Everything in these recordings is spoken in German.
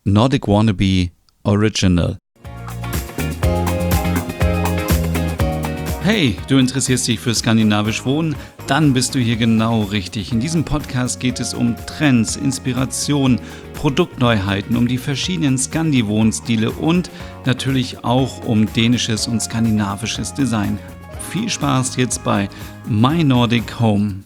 Nordic Wannabe Original. Hey, du interessierst dich für skandinavisch Wohnen? Dann bist du hier genau richtig. In diesem Podcast geht es um Trends, Inspiration, Produktneuheiten, um die verschiedenen Scandi-Wohnstile und natürlich auch um dänisches und skandinavisches Design. Viel Spaß jetzt bei My Nordic Home.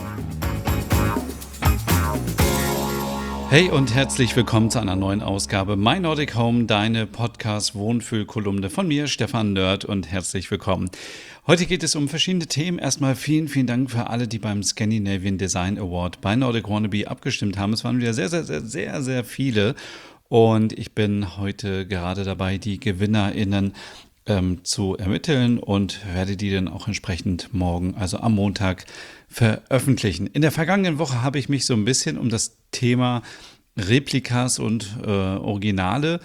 Hey und herzlich willkommen zu einer neuen Ausgabe My Nordic Home, deine Podcast-Wohnfühl-Kolumne von mir, Stefan Nörd, und herzlich willkommen. Heute geht es um verschiedene Themen. Erstmal vielen Dank für alle, die beim Scandinavian Design Award bei Nordic Wannabe abgestimmt haben. Es waren wieder sehr viele und ich bin heute gerade dabei, die GewinnerInnen zu ermitteln und werde die dann auch entsprechend morgen, also am Montag, veröffentlichen. In der vergangenen Woche habe ich mich so ein bisschen um das Thema Replikas und Originale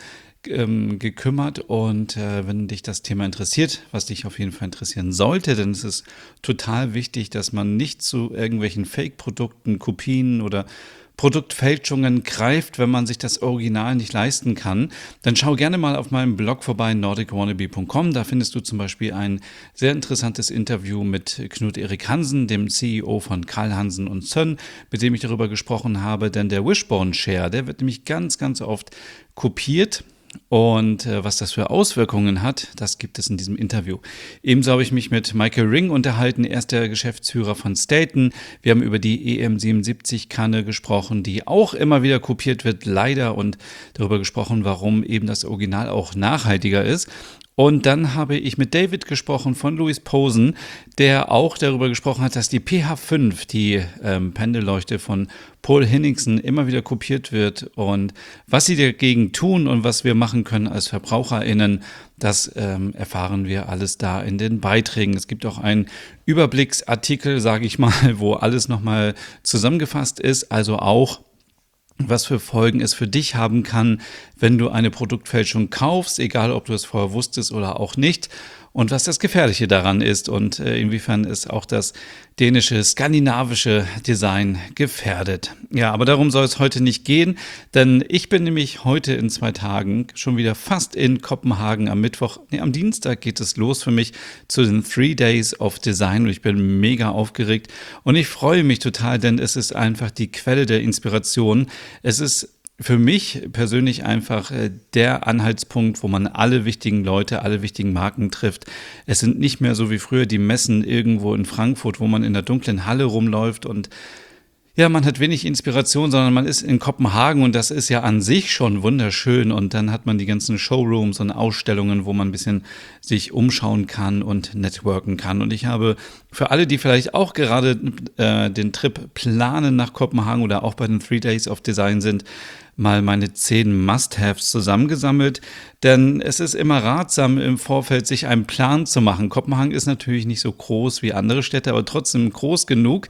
gekümmert und wenn dich das Thema interessiert, was dich auf jeden Fall interessieren sollte, dann ist es total wichtig, dass man nicht zu irgendwelchen Fake-Produkten, Kopien oder Produktfälschungen greift, wenn man sich das Original nicht leisten kann. Dann schau gerne mal auf meinem Blog vorbei, nordicwannabe.com. Da findest du zum Beispiel ein sehr interessantes Interview mit Knut-Erik Hansen, dem CEO von Carl Hansen und Son, mit dem ich darüber gesprochen habe. Denn der Wishbone Share, der wird nämlich ganz oft kopiert. Und was das für Auswirkungen hat, das gibt es in diesem Interview. Ebenso habe ich mich mit Michael Ring unterhalten, er ist der Geschäftsführer von Staten. Wir haben über die EM77-Kanne gesprochen, die auch immer wieder kopiert wird, leider, und darüber gesprochen, warum eben das Original auch nachhaltiger ist. Und dann habe ich mit David gesprochen von Louis Posen, der auch darüber gesprochen hat, dass die PH5, die Pendelleuchte von Paul Henningsen, immer wieder kopiert wird. Und was sie dagegen tun und was wir machen können als VerbraucherInnen, das erfahren wir alles da in den Beiträgen. Es gibt auch einen Überblicksartikel, sage ich mal, wo alles nochmal zusammengefasst ist, also auch was für Folgen es für dich haben kann, wenn du eine Produktfälschung kaufst, egal ob du es vorher wusstest oder auch nicht, und was das Gefährliche daran ist und inwiefern es auch das dänische, skandinavische Design gefährdet. Ja, aber darum soll es heute nicht gehen, denn ich bin nämlich heute in 2 Tagen schon wieder fast in Kopenhagen. Am Dienstag geht es los für mich zu den 3 Days of Design und ich bin mega aufgeregt und ich freue mich total, denn es ist einfach die Quelle der Inspiration. Es ist für mich persönlich einfach der Anhaltspunkt, wo man alle wichtigen Leute, alle wichtigen Marken trifft. Es sind nicht mehr so wie früher die Messen irgendwo in Frankfurt, wo man in der dunklen Halle rumläuft und ja, man hat wenig Inspiration, sondern man ist in Kopenhagen und das ist ja an sich schon wunderschön und dann hat man die ganzen Showrooms und Ausstellungen, wo man ein bisschen sich umschauen kann und networken kann. Und ich habe für alle, die vielleicht auch gerade den Trip planen nach Kopenhagen oder auch bei den 3 Days of Design sind, mal meine 10 Must-Haves zusammengesammelt, denn es ist immer ratsam im Vorfeld, sich einen Plan zu machen. Kopenhagen ist natürlich nicht so groß wie andere Städte, aber trotzdem groß genug,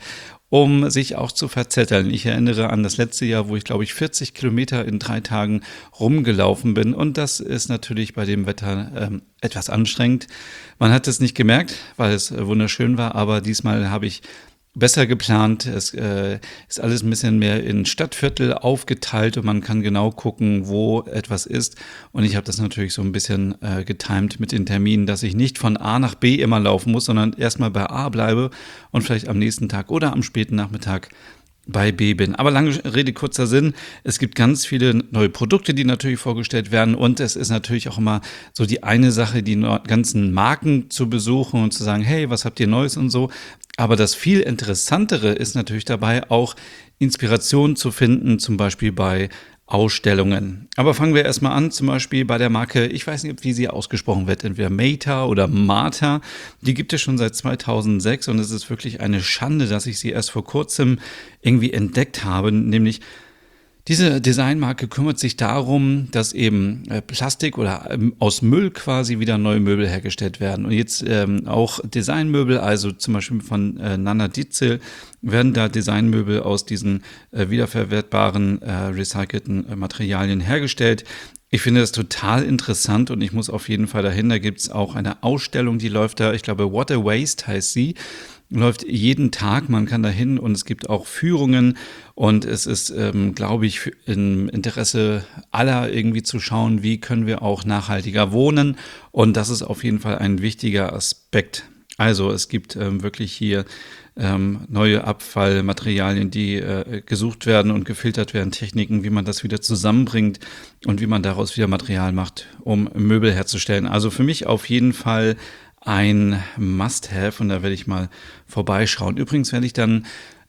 um sich auch zu verzetteln. Ich erinnere an das letzte Jahr, wo ich, glaube ich, 40 Kilometer in 3 Tagen rumgelaufen bin und das ist natürlich bei dem Wetter etwas anstrengend. Man hat es nicht gemerkt, weil es wunderschön war, aber diesmal habe ich besser geplant. Es ist alles ein bisschen mehr in Stadtviertel aufgeteilt und man kann genau gucken, wo etwas ist. Und ich habe das natürlich so ein bisschen getimt mit den Terminen, dass ich nicht von A nach B immer laufen muss, sondern erstmal bei A bleibe und vielleicht am nächsten Tag oder am späten Nachmittag bei B bin. Aber lange Rede, kurzer Sinn. Es gibt ganz viele neue Produkte, die natürlich vorgestellt werden und es ist natürlich auch immer so die eine Sache, die ganzen Marken zu besuchen und zu sagen, hey, was habt ihr Neues und so. Aber das viel Interessantere ist natürlich dabei auch Inspiration zu finden, zum Beispiel bei Ausstellungen. Aber fangen wir erstmal an, zum Beispiel bei der Marke, ich weiß nicht, wie sie ausgesprochen wird, entweder Meta oder Mata. Die gibt es schon seit 2006 und es ist wirklich eine Schande, dass ich sie erst vor kurzem irgendwie entdeckt habe, nämlich diese Designmarke kümmert sich darum, dass eben Plastik oder aus Müll quasi wieder neue Möbel hergestellt werden. Und jetzt auch Designmöbel, also zum Beispiel von Nanna Dietzel, werden da Designmöbel aus diesen wiederverwertbaren, recycelten Materialien hergestellt. Ich finde das total interessant und ich muss auf jeden Fall dahin. Da gibt es auch eine Ausstellung, die läuft da, ich glaube What a Waste heißt sie. läuft jeden Tag. Man kann da hin und es gibt auch Führungen und es ist, glaube ich, im Interesse aller irgendwie zu schauen, wie können wir auch nachhaltiger wohnen, und das ist auf jeden Fall ein wichtiger Aspekt. Also es gibt wirklich hier neue Abfallmaterialien, die gesucht werden und gefiltert werden, Techniken, wie man das wieder zusammenbringt und wie man daraus wieder Material macht, um Möbel herzustellen. Also für mich auf jeden Fall ein Must-Have, und da werde ich mal vorbeischauen. Übrigens werde ich dann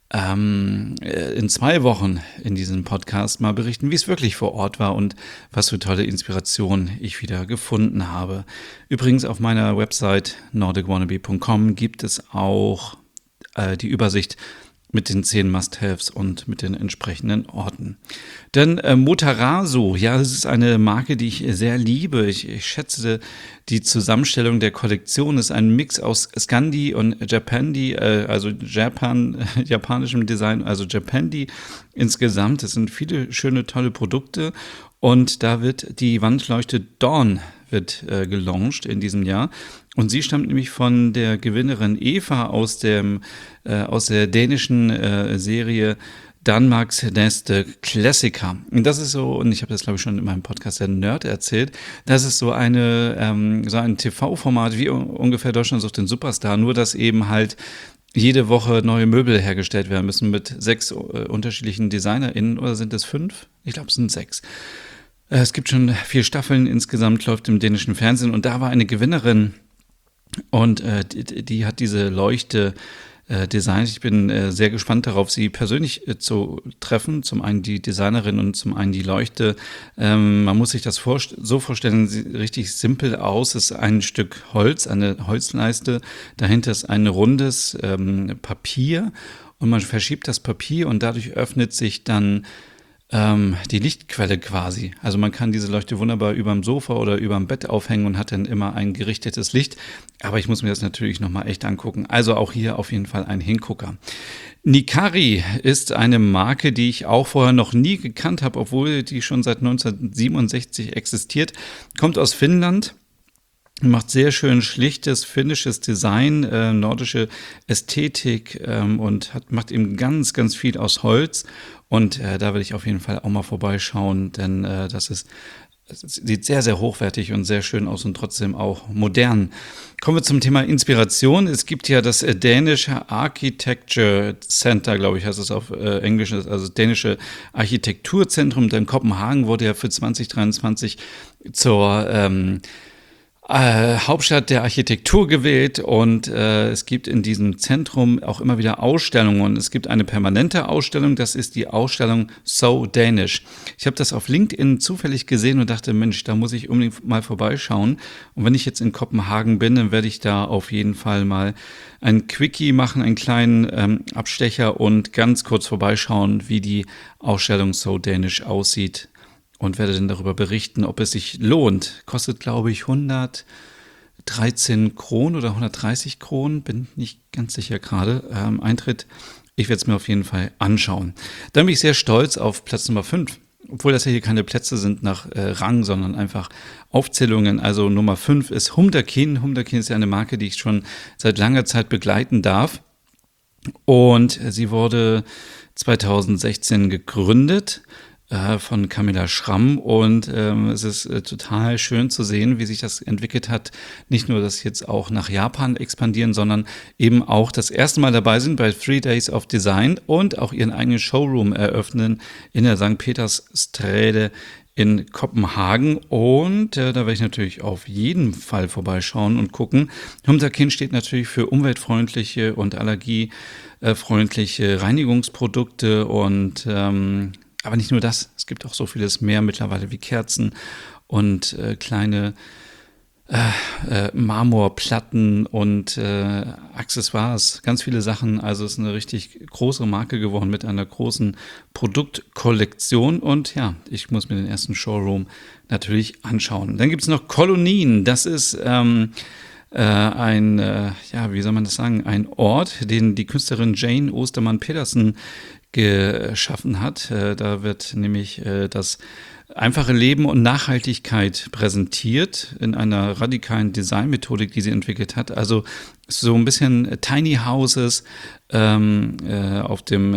in 2 Wochen in diesem Podcast mal berichten, wie es wirklich vor Ort war und was für tolle Inspirationen ich wieder gefunden habe. Übrigens auf meiner Website nordicwannabe.com gibt es auch die Übersicht mit den 10 Must-Haves und mit den entsprechenden Orten. Denn Motarazo, ja, das ist eine Marke, die ich sehr liebe. Ich schätze die Zusammenstellung der Kollektion. Ist ein Mix aus Scandi und Japandi, also japanischem Design, also Japandi insgesamt. Es sind viele schöne, tolle Produkte. Und da wird die Wandleuchte Dawn gelauncht in diesem Jahr. Und sie stammt nämlich von der Gewinnerin Eva aus der dänischen Serie Danmarks nächste Klassiker. Und das ist so, und ich habe das glaube ich schon in meinem Podcast der Nerd erzählt, das ist so ein TV-Format wie ungefähr Deutschland sucht den Superstar, nur dass eben halt jede Woche neue Möbel hergestellt werden müssen mit 6 unterschiedlichen DesignerInnen, oder sind es 5? Ich glaube, es sind 6. Es gibt schon 4 Staffeln insgesamt, läuft im dänischen Fernsehen, und da war eine Gewinnerin und die hat diese Leuchte designt. Ich bin sehr gespannt darauf, sie persönlich zu treffen. Zum einen die Designerin und zum einen die Leuchte. Man muss sich das so vorstellen, sieht richtig simpel aus. Es ist ein Stück Holz, eine Holzleiste. Dahinter ist ein rundes Papier, und man verschiebt das Papier und dadurch öffnet sich dann die Lichtquelle quasi. Also man kann diese Leuchte wunderbar überm Sofa oder überm Bett aufhängen und hat dann immer ein gerichtetes Licht. Aber ich muss mir das natürlich nochmal echt angucken. Also auch hier auf jeden Fall ein Hingucker. Nikari ist eine Marke, die ich auch vorher noch nie gekannt habe, obwohl die schon seit 1967 existiert. Kommt aus Finnland. Macht sehr schön schlichtes finnisches Design, nordische Ästhetik und macht eben ganz, ganz viel aus Holz. Und da werde ich auf jeden Fall auch mal vorbeischauen, denn es sieht sehr, sehr hochwertig und sehr schön aus und trotzdem auch modern. Kommen wir zum Thema Inspiration. Es gibt ja das dänische Architecture Center, glaube ich, heißt es auf Englisch, also das dänische Architekturzentrum. Denn Kopenhagen wurde ja für 2023 zur Hauptstadt der Architektur gewählt, und es gibt in diesem Zentrum auch immer wieder Ausstellungen, und es gibt eine permanente Ausstellung, das ist die Ausstellung So Danish. Ich habe das auf LinkedIn zufällig gesehen und dachte, Mensch, da muss ich unbedingt mal vorbeischauen, und wenn ich jetzt in Kopenhagen bin, dann werde ich da auf jeden Fall mal ein Quickie machen, einen kleinen Abstecher und ganz kurz vorbeischauen, wie die Ausstellung So Danish aussieht. Und werde dann darüber berichten, ob es sich lohnt. Kostet, glaube ich, 113 Kronen oder 130 Kronen, bin nicht ganz sicher gerade, Eintritt. Ich werde es mir auf jeden Fall anschauen. Dann bin ich sehr stolz auf Platz Nummer 5. Obwohl das ja hier keine Plätze sind nach Rang, sondern einfach Aufzählungen. Also Nummer 5 ist Humdakin. Humdakin ist ja eine Marke, die ich schon seit langer Zeit begleiten darf. Und sie wurde 2016 gegründet von Camilla Schramm, und es ist total schön zu sehen, wie sich das entwickelt hat. Nicht nur, dass sie jetzt auch nach Japan expandieren, sondern eben auch das erste Mal dabei sind bei 3 Days of Design und auch ihren eigenen Showroom eröffnen in der St. Peterssträde in Kopenhagen, und da werde ich natürlich auf jeden Fall vorbeischauen und gucken. Humdakin steht natürlich für umweltfreundliche und allergiefreundliche Reinigungsprodukte, und aber nicht nur das, es gibt auch so vieles mehr mittlerweile wie Kerzen und kleine Marmorplatten und Accessoires, ganz viele Sachen. Also es ist eine richtig große Marke geworden mit einer großen Produktkollektion, und ja, ich muss mir den ersten Showroom natürlich anschauen. Dann gibt es noch Kolonien, das ist wie soll man das sagen, ein Ort, den die Künstlerin Jane Ostermann-Pedersen geschaffen hat. Da wird nämlich das einfache Leben und Nachhaltigkeit präsentiert in einer radikalen Designmethodik, die sie entwickelt hat. Also so ein bisschen Tiny Houses auf dem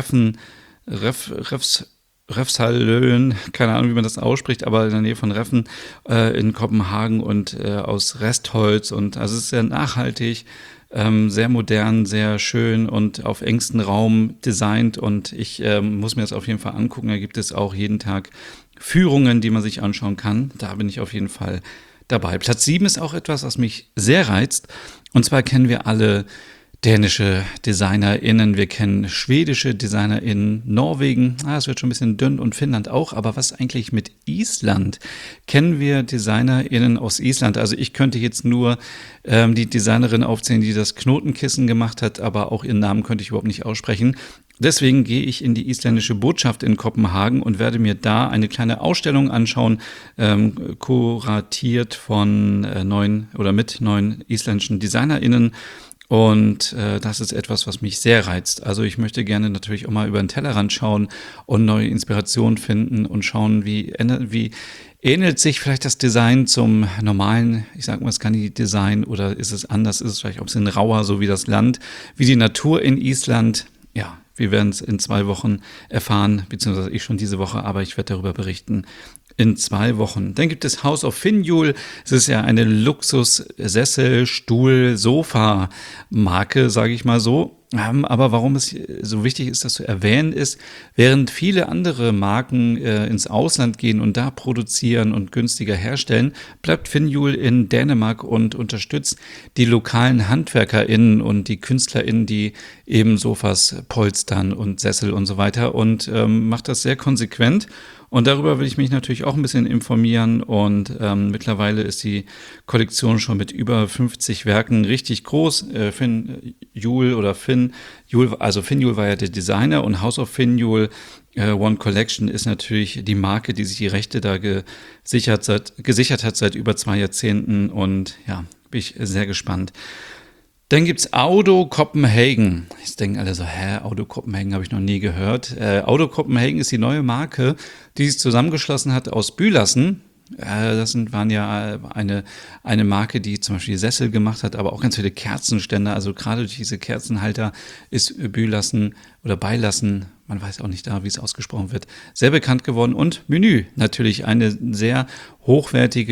Refshallöen, keine Ahnung, wie man das ausspricht, aber in der Nähe von Reffen in Kopenhagen und aus Restholz. Und also es ist sehr nachhaltig, sehr modern, sehr schön und auf engstem Raum designt. Und ich muss mir das auf jeden Fall angucken. Da gibt es auch jeden Tag Führungen, die man sich anschauen kann. Da bin ich auf jeden Fall dabei. Platz 7 ist auch etwas, was mich sehr reizt. Und zwar kennen wir alle dänische DesignerInnen, wir kennen schwedische DesignerInnen, Norwegen, es wird schon ein bisschen dünn und Finnland auch, aber was eigentlich mit Island? Kennen wir DesignerInnen aus Island? Also ich könnte jetzt nur die Designerin aufzählen, die das Knotenkissen gemacht hat, aber auch ihren Namen könnte ich überhaupt nicht aussprechen. Deswegen gehe ich in die isländische Botschaft in Kopenhagen und werde mir da eine kleine Ausstellung anschauen, kuratiert von mit neun isländischen DesignerInnen. Und das ist etwas, was mich sehr reizt. Also ich möchte gerne natürlich auch mal über den Tellerrand schauen und neue Inspirationen finden und schauen, wie ähnelt sich vielleicht das Design zum normalen, ich sag mal, Scandi-Design oder ist es anders, ist es vielleicht auch ein bisschen rauer, so wie das Land, wie die Natur in Island. Ja, wir werden es in 2 Wochen erfahren, beziehungsweise ich schon diese Woche, aber ich werde darüber berichten in 2 Wochen. Dann gibt es House of Finnjul. Es ist ja eine Luxus-Sessel-, Stuhl-, Sofa-Marke, sage ich mal so. Aber warum es so wichtig ist, das zu erwähnen, ist, während viele andere Marken ins Ausland gehen und da produzieren und günstiger herstellen, bleibt Finnjul in Dänemark und unterstützt die lokalen HandwerkerInnen und die KünstlerInnen, die eben Sofas polstern und Sessel und so weiter und macht das sehr konsequent. Und darüber will ich mich natürlich auch ein bisschen informieren und mittlerweile ist die Kollektion schon mit über 50 Werken richtig groß. Finnjul, also Finnjul war ja der Designer und House of Finnjul One Collection ist natürlich die Marke, die sich die Rechte da gesichert hat seit über 2 Jahrzehnten und ja, bin ich sehr gespannt. Dann gibt's Audo Copenhagen. Jetzt denken alle so, Audo Copenhagen habe ich noch nie gehört. Audo Copenhagen ist die neue Marke, die sich zusammengeschlossen hat aus Bylassen. Waren ja eine Marke, die zum Beispiel Sessel gemacht hat, aber auch ganz viele Kerzenständer. Also gerade durch diese Kerzenhalter ist Bylassen oder Beilassen, man weiß auch nicht da, wie es ausgesprochen wird, sehr bekannt geworden. Und Menü, natürlich eine sehr hochwertige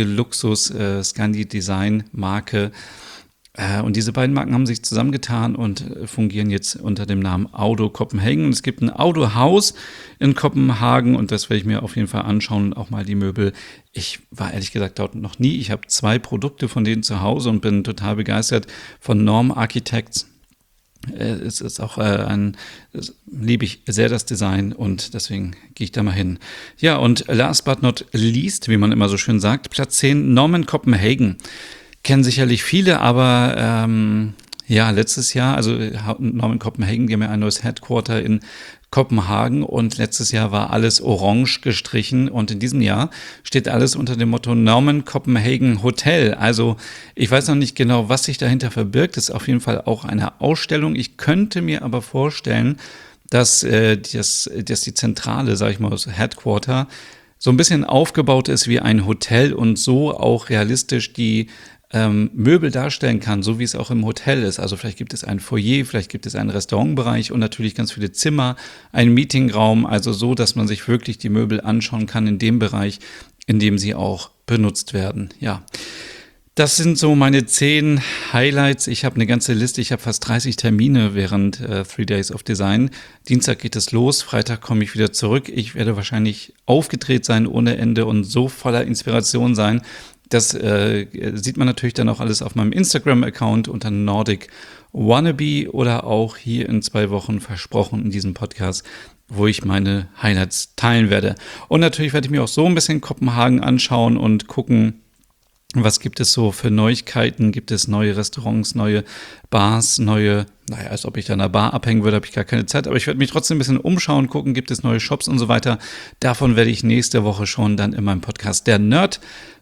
Luxus-Scandi-Design-Marke. Und diese beiden Marken haben sich zusammengetan und fungieren jetzt unter dem Namen Audo Copenhagen. Und es gibt ein Audo Haus in Kopenhagen und das werde ich mir auf jeden Fall anschauen, auch mal die Möbel. Ich war ehrlich gesagt dort noch nie. Ich habe 2 Produkte von denen zu Hause und bin total begeistert von Norm Architects. Es ist auch liebe ich sehr das Design und deswegen gehe ich da mal hin. Ja, und last but not least, wie man immer so schön sagt, Platz 10, Norman Copenhagen. Kennen sicherlich viele, aber letztes Jahr, also Norman Copenhagen, die haben ja ein neues Headquarter in Kopenhagen und letztes Jahr war alles orange gestrichen und in diesem Jahr steht alles unter dem Motto Norman Copenhagen Hotel. Also ich weiß noch nicht genau, was sich dahinter verbirgt. Das ist auf jeden Fall auch eine Ausstellung. Ich könnte mir aber vorstellen, dass die Zentrale, sage ich mal, das Headquarter, so ein bisschen aufgebaut ist wie ein Hotel und so auch realistisch die Möbel darstellen kann, so wie es auch im Hotel ist. Also vielleicht gibt es ein Foyer, vielleicht gibt es einen Restaurantbereich und natürlich ganz viele Zimmer, einen Meetingraum, also so, dass man sich wirklich die Möbel anschauen kann in dem Bereich, in dem sie auch benutzt werden. Ja, das sind so meine 10 Highlights. Ich habe eine ganze Liste, ich habe fast 30 Termine während 3 Days of Design. Dienstag geht es los, Freitag komme ich wieder zurück. Ich werde wahrscheinlich aufgedreht sein ohne Ende und so voller Inspiration sein. Das sieht man natürlich dann auch alles auf meinem Instagram-Account unter Nordic Wannabe oder auch hier in 2 Wochen versprochen in diesem Podcast, wo ich meine Highlights teilen werde. Und natürlich werde ich mir auch so ein bisschen Kopenhagen anschauen und gucken, was gibt es so für Neuigkeiten? Gibt es neue Restaurants, neue Bars, als ob ich da in einer Bar abhängen würde, habe ich gar keine Zeit. Aber ich werde mich trotzdem ein bisschen umschauen, gucken, gibt es neue Shops und so weiter. Davon werde ich nächste Woche schon dann in meinem Podcast Der Nerd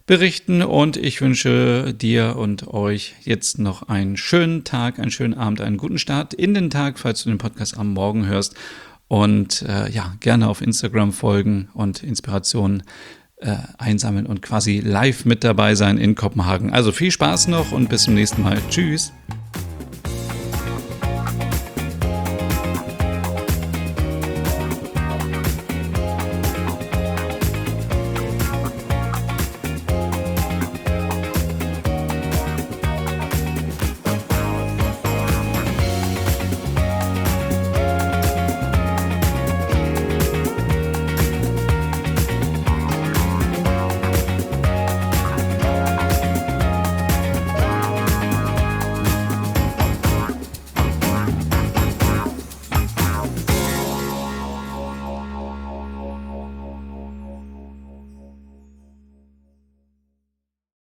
berichten und ich wünsche dir und euch jetzt noch einen schönen Tag, einen schönen Abend, einen guten Start in den Tag, falls du den Podcast am Morgen hörst und gerne auf Instagram folgen und Inspirationen einsammeln und quasi live mit dabei sein in Kopenhagen. Also viel Spaß noch und bis zum nächsten Mal. Tschüss!